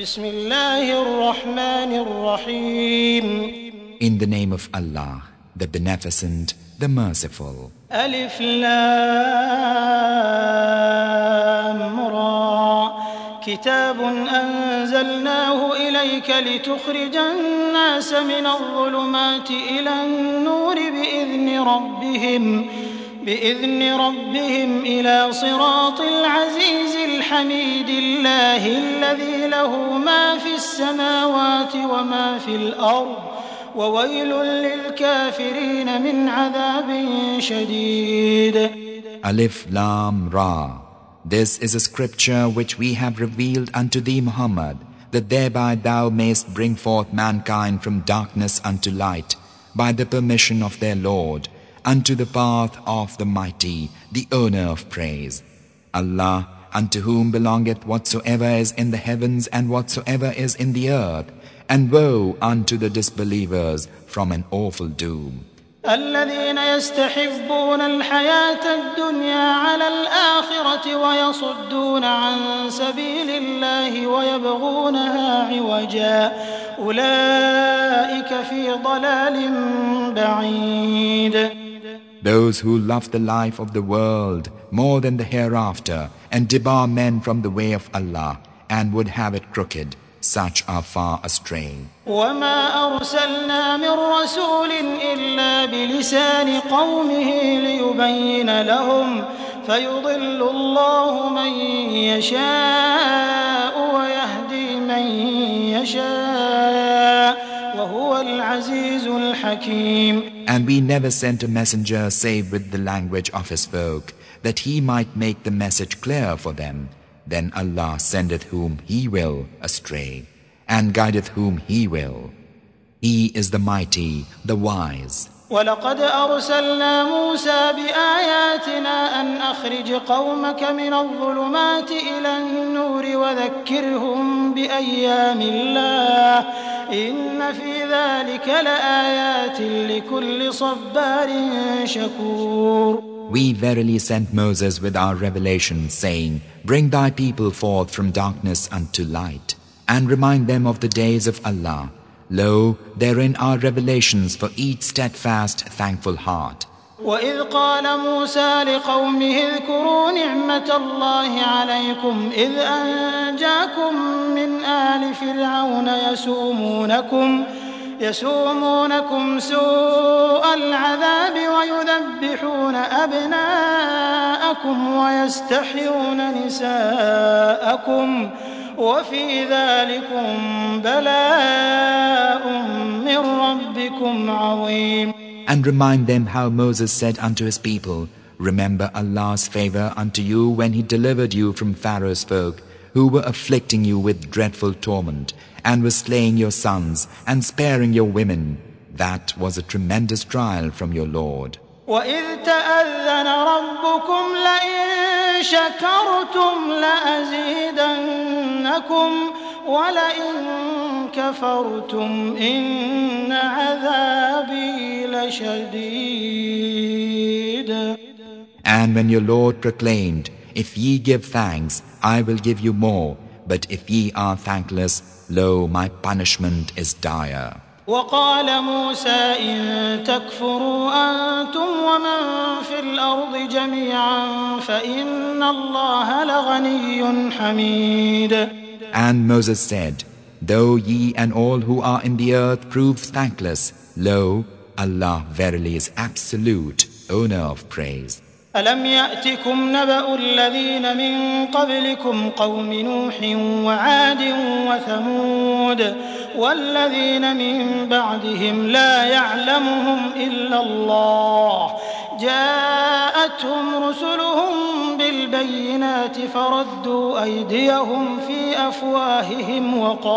بسم الله الرحمن الرحيم. In the name of Allah, the Beneficent, the Merciful. ألف لام را كتاب أنزلناه إليك لتخرج الناس من الظلمات إلى النور بإذن ربهم إلى صراط العزيز الحميد الله الذي له ما في السماوات وما في الأرض وويل للكافرين من عذاب شديد. Alif Lam Ra. This is a scripture which we have revealed unto thee, Muhammad, that thereby thou mayst bring forth mankind from darkness unto light, by the permission of their Lord, unto the path of the Mighty, the owner of praise. Allah, unto whom belongeth whatsoever is in the heavens and whatsoever is in the earth, and woe unto the disbelievers from an awful doom. الذين يستحبون الحياة الدنيا على الآخرة ويصدون عن سبيل الله ويبغونها عوجا أولئك في ضلال بعيد. Those who love the life of the world more than the hereafter and debar men from the way of Allah and would have it crooked, such are far astray. وما أرسلنا من رسول إلا بلسان قومه ليبين لهم فيضل الله من يشاء ويهدي من يشاء وهو العزيز الحكيم. And we never sent a messenger save with the language of his folk, that he might make the message clear for them. Then Allah sendeth whom He will astray, and guideth whom He will. He is the Mighty, the Wise. ولقد أرسلنا موسى بآياتنا أن أخرج قومك من الظلمات إلى النور وذكرهم بأيام الله إن في ذلك لآيات لكل صبار شكور. We verily sent Moses with our revelation, saying, Bring thy people forth from darkness unto light, and remind them of the days of Allah. Lo, therein are revelations for each steadfast, thankful heart. وإذ قال موسى لقومه اذكروا نعمة الله عليكم إذ أنجاكم من آل فرعون يسومونكم سوء العذاب ويذبحون أبناءكم ويستحيون نساءكم وفي ذلكم بلاء من ربكم عظيم. And remind them how Moses said unto his people, Remember Allah's favor unto you when He delivered you from Pharaoh's folk, who were afflicting you with dreadful torment, and were slaying your sons and sparing your women. That was a tremendous trial from your Lord. وَإِذْ تَأَذَّنَ رَبُّكُمْ لَئِن شَكَرْتُمْ لَأَزِيدَنَّكُمْ وَلَئِن كَفَرْتُمْ إِنَّ عَذَابِي لَشَدِيدٌ. And when your Lord proclaimed, If ye give thanks, I will give you more, but if ye are thankless, lo, my punishment is dire. وقال موسى إن تكفروا أنتم ومن في الأرض جميعا فإن الله لغني حميد. And Moses said, Though ye and all who are in the earth prove thankless, lo, Allah verily is absolute, owner of praise. ألم يأتكم نبأ الذين من قبلكم قوم نوح وعاد وثمود والذين من بعدهم لا يعلمهم إلا الله جاءتهم رسلهم بالبينات فردوا أيديهم في أفواههم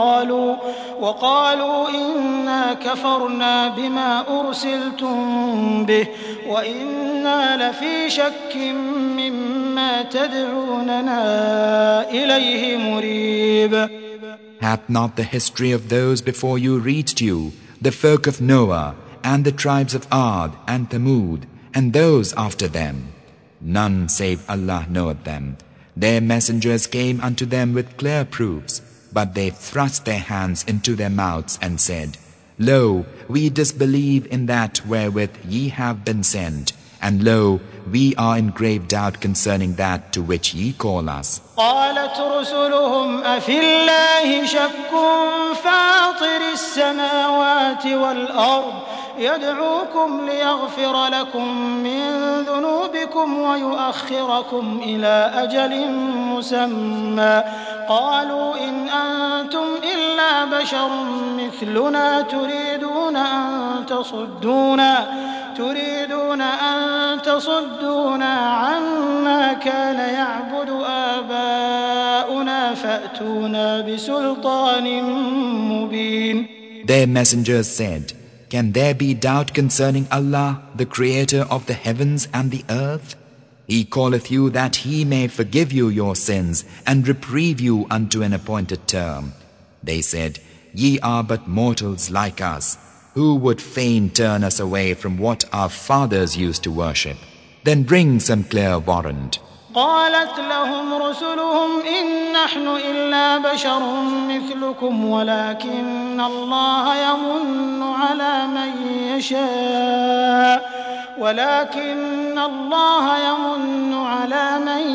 وقالوا إنا كفرنا بما أرسلتم به وإنا لفي شك مما تدعوننا إليه مريب. Hath not the history of those before you reached you, the folk of Noah, and the tribes of Ad and Thamud, and those after them? None save Allah knoweth them. Their messengers came unto them with clear proofs. but they thrust their hands into their mouths and said, Lo, we disbelieve in that wherewith ye have been sent, and lo, we are in grave doubt concerning that to which ye call us. قالت رسلهم أفي الله شك فاطر السماوات والأرض يدعوكم ليغفر لكم من ذنوبكم ويؤخركم إلى أجل مسمى قالوا إن أنتم إلا بشر مثلنا تريدون أن تصدونا عما كان يعبد آباؤنا فأتونا بسلطان مبين. Their messengers said, Can there be doubt concerning Allah, the Creator of the heavens and the earth? He calleth you that He may forgive you your sins and reprieve you unto an appointed term. They said, Ye are but mortals like us. Who would fain turn us away from what our fathers used to worship? Then bring some clear warrant. قالت لهم رسلهم إن نحن إلا بشر مثلكم ولكن الله يمن على من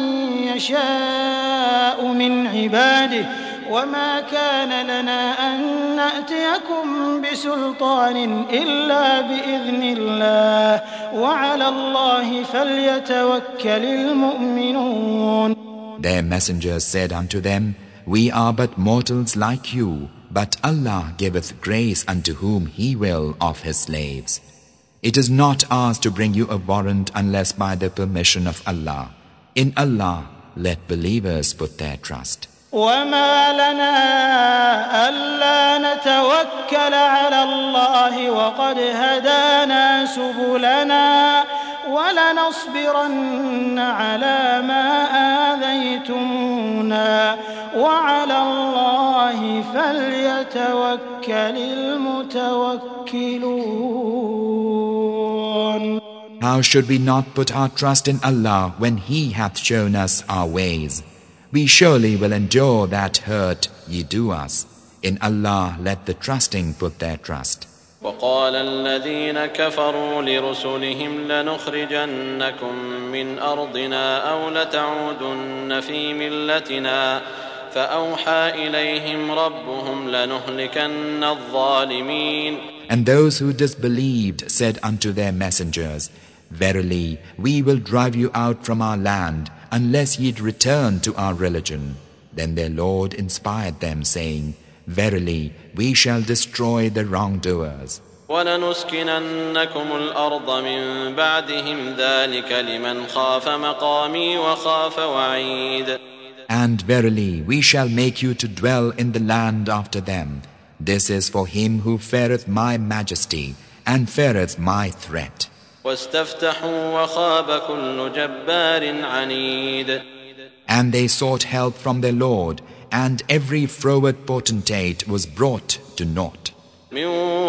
يشاء من عباده وما كان لنا أن نأتيكم بسلطان إلا بإذن الله وعلى الله فليتوكل المؤمنون. Their messengers said unto them, We are but mortals like you, but Allah giveth grace unto whom He will of His slaves. It is not ours to bring you a warrant unless by the permission of Allah. In Allah let believers put their trust. وما لنا ألا نتوكل على الله وقد هدانا سبلنا ولنصبرن على ما آذيتمونا وعلى الله فليتوكل المتوكلون. How should we not put our trust in Allah when He hath shown us our ways? We surely will endure that hurt ye do us. In Allah let the trusting put their trust. وقال الذين كفروا لرسلهم لنخرجنكم من أرضنا أو لتعودن في ملتنا فأوحى إليهم ربهم لنهلكن الظالمين. And those who disbelieved said unto their messengers, Verily, we will drive you out from our land unless ye'd return to our religion. Then their Lord inspired them, saying, Verily, we shall destroy the wrongdoers. وَلَنُسْكِنَنَّكُمُ الْأَرْضَ مِنْ بَعْدِهِمْ ذَلِكَ لِمَنْ خَافَ مَقَامِي وَخَافَ وَعِيدِ. And verily, we shall make you to dwell in the land after them. This is for him who feareth my majesty and feareth my threat. وَاسْتَفْتَحُوا وَخَابَ كُلُّ جَبَّارٍ عَنِيدٍ. And they sought help from their Lord, and every froward potentate was brought to naught. مِنْ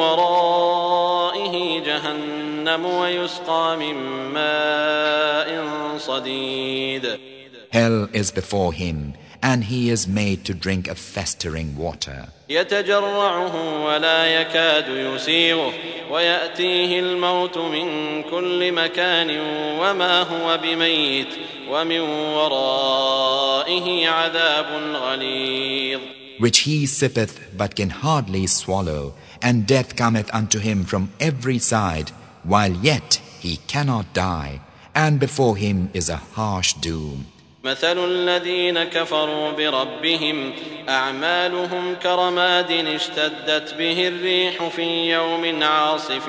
وَرَائِهِ جَهَنَّمُ وَيُسْقَى مِنْ مَاءٍ صَدِيدٍ. Hell is before him, and he is made to drink a festering water. يتجرعه ولا يكاد يسيغه ويأتيه الموت من كل مكان وما هو بميت ومن ورائه عذاب غليظ. Which he sippeth but can hardly swallow, and death cometh unto him from every side, while yet he cannot die, and before him is a harsh doom. مثل الذين كفروا بربهم أعمالهم كرماد اشتدت به الريح في يوم عاصف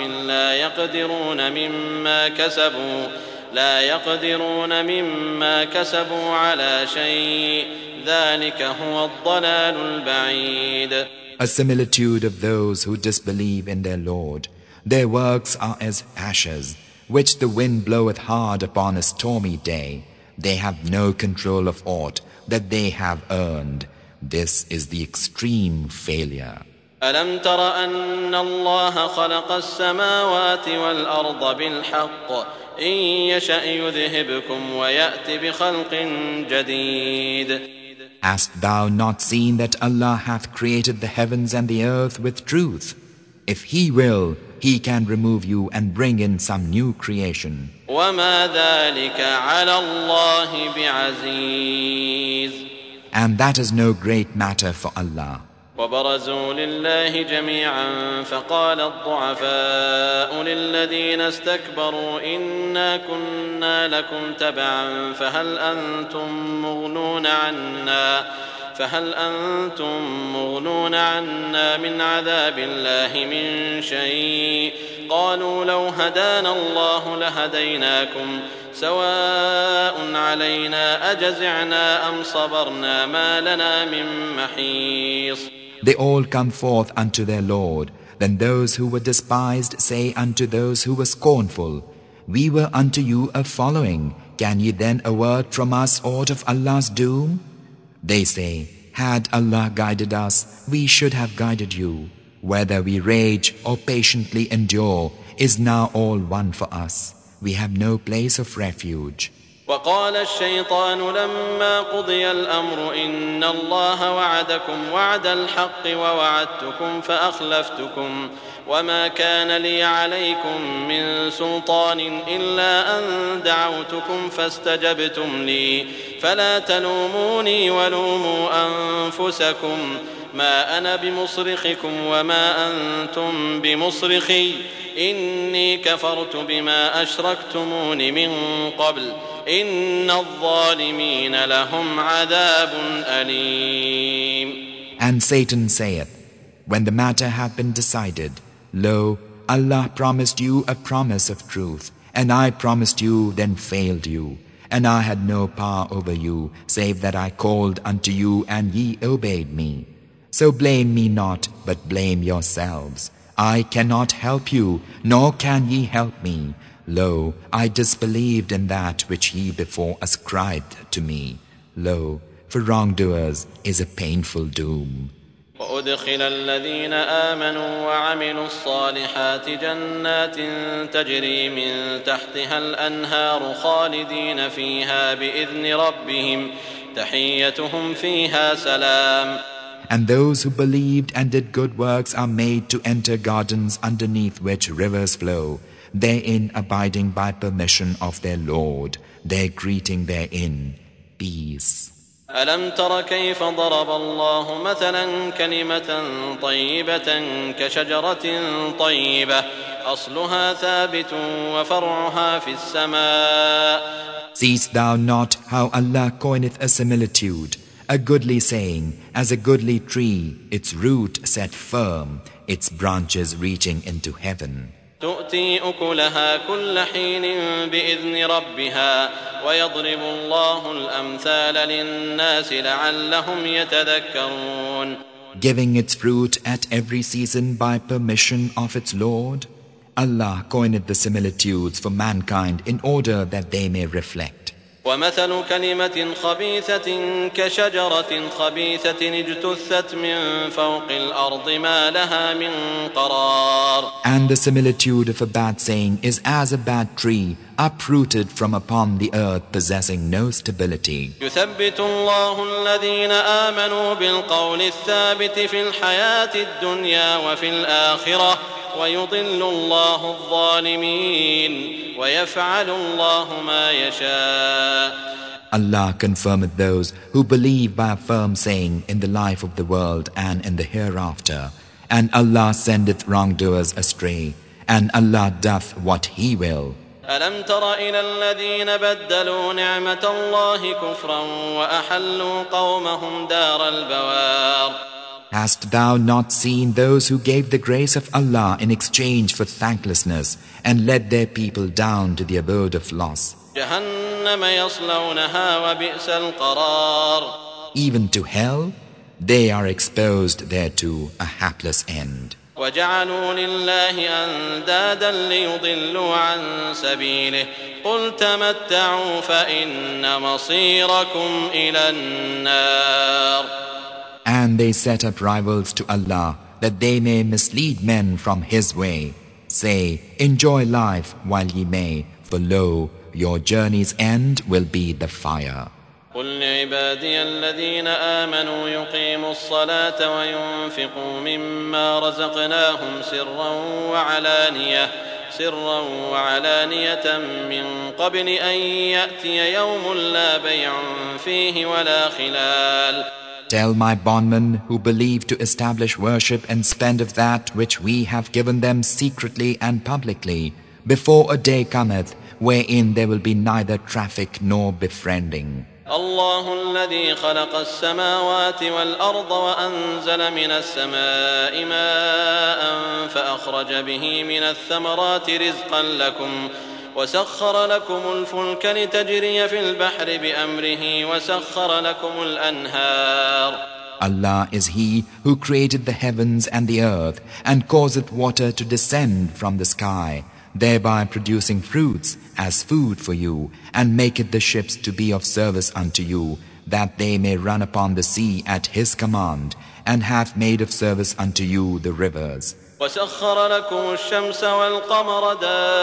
لا يقدرون مما كسبوا على شيء ذلك هو الضلال البعيد. A similitude of those who disbelieve in their Lord. Their works are as ashes, which the wind bloweth hard upon a stormy day. They have no control of aught that they have earned. This is the extreme failure. ألم تر أن الله خلق السماوات والأرض بالحق إن يشأ يذهبكم ويأتي بخلق جديد. Hast thou not seen that Allah hath created the heavens and the earth with truth? If He will, He can remove you and bring in some new creation. وَمَا ذَلِكَ عَلَى اللَّهِ بِعَزِيزٍ. And that is no great matter for Allah. وبرزوا لله جميعا فقال الضعفاء للذين استكبروا إنا كنا لكم تبعا فهل أنتم مغنون عنا من عذاب الله من شيء قالوا لو هدانا الله لهديناكم سواء علينا أجزعنا أم صبرنا ما لنا من محيص. They all come forth unto their Lord. Then those who were despised say unto those who were scornful, We were unto you a following. Can ye then avert from us aught of Allah's doom? They say, Had Allah guided us, we should have guided you. Whether we rage or patiently endure is now all one for us. We have no place of refuge. وقال الشيطان لما قضي الأمر إن الله وعدكم وعد الحق ووعدتكم فأخلفتكم وما كان لي عليكم من سلطان إلا أن دعوتكم فاستجبتم لي فلا تلوموني ولوموا أنفسكم ما أنا بمصرخكم وما أنتم بمصرخي إني كفرت بما أشركتمون من قبل إن الظالمين لهم عذاب أليم. And Satan saith, When the matter hath been decided, Lo, Allah promised you a promise of truth, and I promised you, then failed you. And I had no power over you, save that I called unto you, and ye obeyed me. So blame me not, but blame yourselves. I cannot help you, nor can ye help me. Lo, I disbelieved in that which ye before ascribed to me. Lo, for wrongdoers is a painful doom. وأدخل الذين آمنوا وعملوا الصالحات جنات تجري من تحتها الأنهار خالدين فيها بإذن ربهم تحيتهم فيها سلام. And those who believed and did good works are made to enter gardens underneath which rivers flow, therein abiding by permission of their Lord, their greeting therein, peace. ألم تر كيف ضرب الله مثلا كلمة طيبة كشجرة طيبة أصلها ثابت وفرعها في السماء. Seest thou not how Allah coineth a similitude, a goodly saying, as a goodly tree, its root set firm, its branches reaching into heaven. تؤتي أكلها كل حين بإذن ربها ويضرب الله الأمثال للناس لعلهم يتذكرون. Giving its fruit at every season by permission of its Lord, Allah coined the similitudes for mankind in order that they may reflect. ومثل كلمة خبيثة كشجرة خبيثة اجتثت من فوق الأرض ما لها من قرار. And the similitude of a bad saying is as a bad tree uprooted from upon the earth possessing no stability. يثبت الله الذين آمنوا بالقول الثابت في الحياة الدنيا وفي الآخرة ويضل الله الظالمين ويفعل الله ما يشاء. Allah confirmeth those who believe by a firm saying in the life of the world and in the hereafter, and Allah sendeth wrongdoers astray, and Allah doth what He will. ألم تر إلى الذين بدلوا نعمة الله كفرا وأحلوا قومهم دار البوار. Hast thou not seen those who gave the grace of Allah in exchange for thanklessness and led their people down to the abode of loss? جهنم يصلونها وبئس القرار. Even to hell, they are exposed thereto, a hapless end. وجعلوا لله أندادا ليضلوا عن سبيله قل تمتعوا فإن مصيركم إلى النار. And they set up rivals to Allah that they may mislead men from His way. Say, enjoy life while ye may, for lo, your journey's end will be the fire. قل لعبادي الذين آمنوا يقيموا الصلاة وينفقوا مما رزقناهم سرا وعلانية من قبل أن يأتي يوم لا بيع فيه ولا خلال. Tell my bondmen who believe to establish worship and spend of that which we have given them secretly and publicly, before a day cometh wherein there will be neither traffic nor befriending. الله الذي خلق السماوات والأرض وأنزل من السماء ماء فأخرج به من الثمرات رزقا لكم وسخر لكم الفلك لتجري في البحر بأمره وسخر لكم الأنهار. Allah is He who created the heavens and the earth and causeth water to descend from the sky, thereby producing fruits as food for you, and maketh the ships to be of service unto you, that they may run upon the sea at His command, and hath made of service unto you the rivers. وسخر لكم الشمس والقمر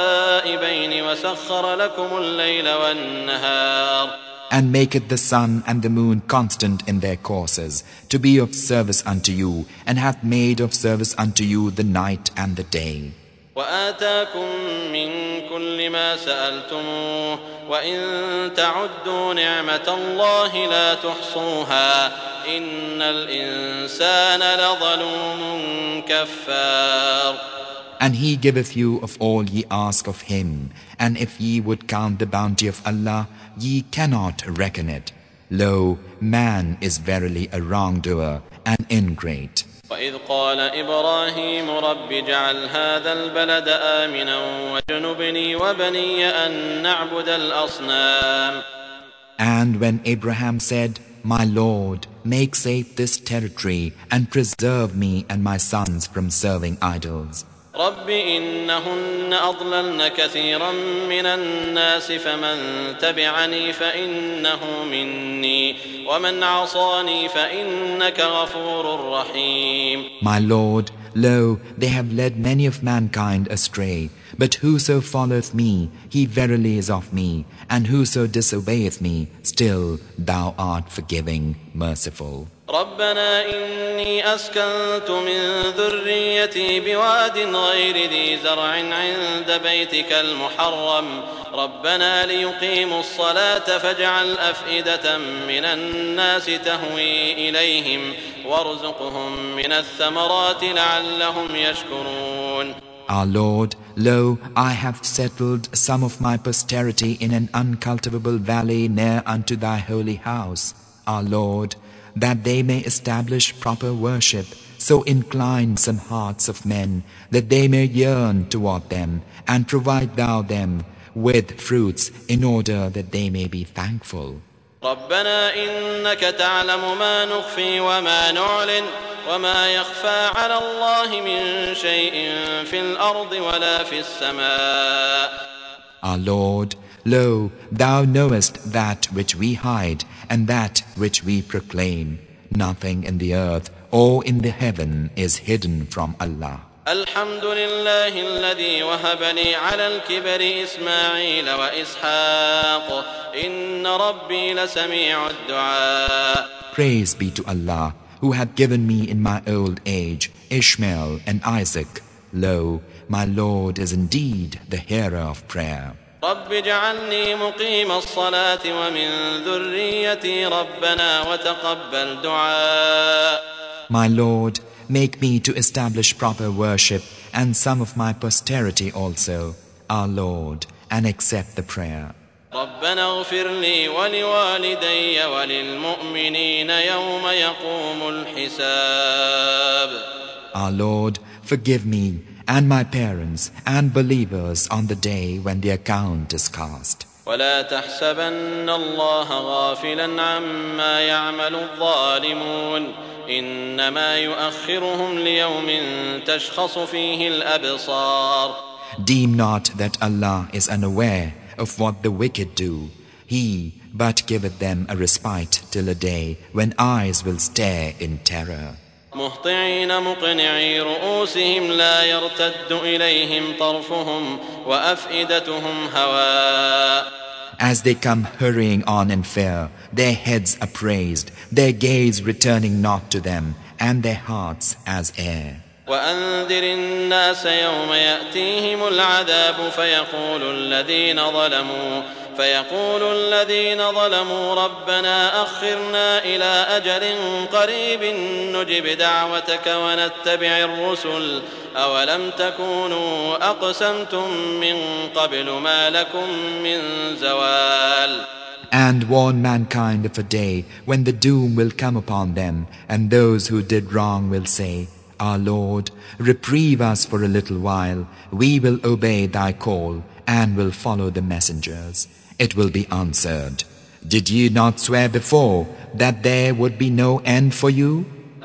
دائبين وسخر لكم الليل والنهار. And maketh the sun and the moon constant in their courses, to be of service unto you, and hath made of service unto you the night and the day. وآتاكم من كل ما سألتموه وإن تعدوا نعمة الله لا تحصوها إن الإنسان لظلوم كفار. And He giveth you of all ye ask of Him, and if ye would count the bounty of Allah, ye cannot reckon it. Lo, man is verily a wrongdoer and ingrate. وإذ قال إبراهيم رب اجعل هذا البلد آمنا واجنبني وبني أن نعبد الأصنام. And when Abraham said, My Lord, make safe this territory and preserve me and my sons from serving idols. رب إنهن أضللن كثيرا من الناس فمن تبعني فإنه مني ومن عصاني فإنك غفور رحيم. My Lord, lo, they have led many of mankind astray, but whoso followeth me, he verily is of me, and whoso disobeyeth me, still thou art forgiving, merciful. ربنا إني أسكنت من ذريتي بواد غير ذي زرع عند بيتك المحرم ربنا ليقيموا الصلاة فاجعل أفئدة من الناس تهوي إليهم وارزقهم من الثمرات لعلهم يشكرون. Our Lord, lo, I have settled some of my posterity in an uncultivable valley near unto thy holy house. Our Lord, that they may establish proper worship, so incline some hearts of men, that they may yearn toward them, and provide thou them with fruits, in order that they may be thankful. ربنا إنك تعلم ما نخفي وما نعلن وما يخفى على الله من شيء في الأرض ولا في السماء. Our Lord, lo, thou knowest that which we hide and that which we proclaim. Nothing in the earth or in the heaven is hidden from Allah. الحمد لله الذي وهب لي على الكبر إسماعيل وإسحاق إن ربي لسميع الدعاء. Praise be to Allah, who hath given me in my old age Ishmael and Isaac. Lo, my Lord is indeed the hearer of prayer. رب اجعلني مقيم الصلاة ومن ذريتي ربنا وتقبل دعاء. My Lord, make me to establish proper worship and some of my posterity also, our Lord, and accept the prayer. ربنا اغفر لي ولوالدي وللمؤمنين يوم يقوم الحساب. Our Lord, forgive me and my parents and believers on the day when the account is cast. ولا تحسبن الله غافلا عما يعمل الظالمون إنما يؤخرهم ليوم تشخص فيه الأبصار. Deem not that Allah is unaware of what the wicked do. He but giveth them a respite till a day when eyes will stare in terror. مهطعين مقنعي رؤوسهم لا يرتد إليهم طرفهم وأفئدتهم هواء. as they come hurrying on in fear, their heads upraised, their gaze returning not to them, and their hearts as air. وأنذر الناس يوم يأتيهم العذاب فيقول الذين ظلموا ربنا أخرنا إلى أجل قريب نجب دعوتك ونتبع الرسل أولم تكونوا أقسمتم من قبل ما لكم من زوال. And warn mankind of a day when the doom will come upon them, and those who did wrong will say, Our Lord, reprieve us for a little while. We will obey thy call and will follow the messengers. It will be answered, Did ye not swear before that there would be no end for you?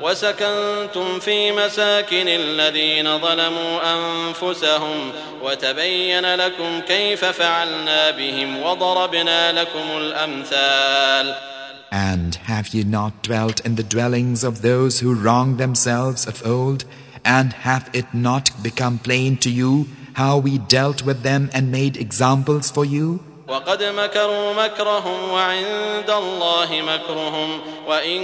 وسكنتم في مساكن الذين ظلموا أنفسهم وتبين لكم كيف فعلنا بهم وضربنا لكم الأمثال. And have ye not dwelt in the dwellings of those who wronged themselves of old? And hath it not become plain to you how we dealt with them and made examples for you? وقد مكروا مكرهم وعند الله مكرهم وإن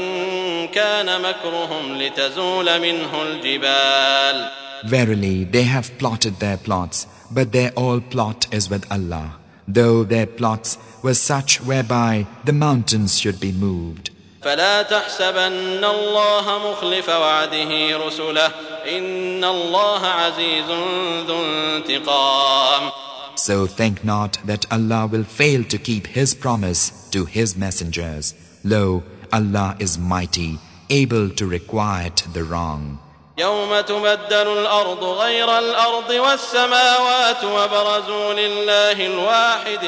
كان مكرهم لتزول منه الجبال. Verily, they have plotted their plots, but their all plot is with Allah, though their plots were such whereby the mountains should be moved. فلا تحسبن الله مخلف وعده رسله إن الله عزيز ذو انتقام. So think not that Allah will fail to keep His promise to His messengers. Lo, Allah is mighty, able to requite the wrong. يوم تبدل الأرض غير الأرض والسماوات وبرزوا لله الواحد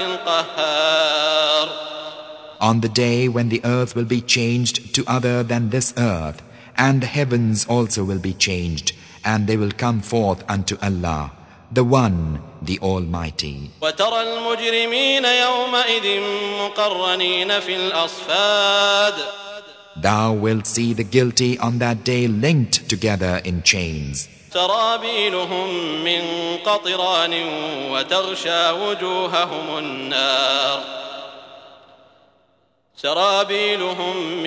القهار. On the day when the earth will be changed to other than this earth, and the heavens also will be changed, and they will come forth unto Allah, the One, the Almighty. وترى المجرمين يومئذ مقرنين في الأصفاد. Thou wilt see the guilty on that day linked together in chains. سرابيلهم من قطران وتغشى وجوههم النار. سرابيلهم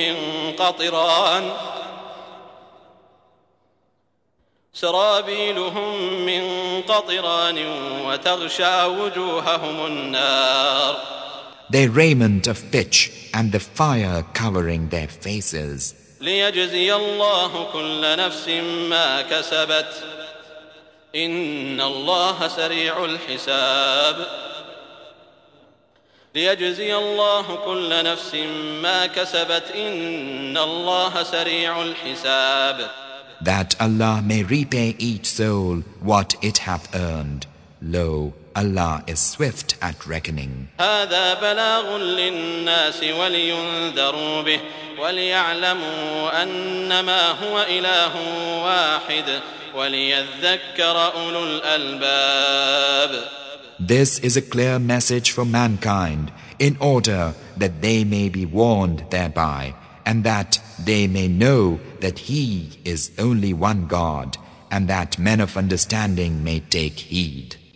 من قطران وتغشى وجوههم النار. Their raiment of pitch and the fire covering their faces. ليجزي الله كل نفس ما كسبت إن الله سريع الحساب. ليجزي الله كل نفس ما كسبت إن الله سريع الحساب. That Allah may repay each soul what it hath earned. Lo, Allah is swift at reckoning. هذا بلاغ للناس ولينذروا به وليعلموا أنما هو إله واحد وليذكر أولو الألباب. This is a clear message for mankind, in order that they may be warned thereby, and that they may know that He is only one God, and that men of understanding may take heed.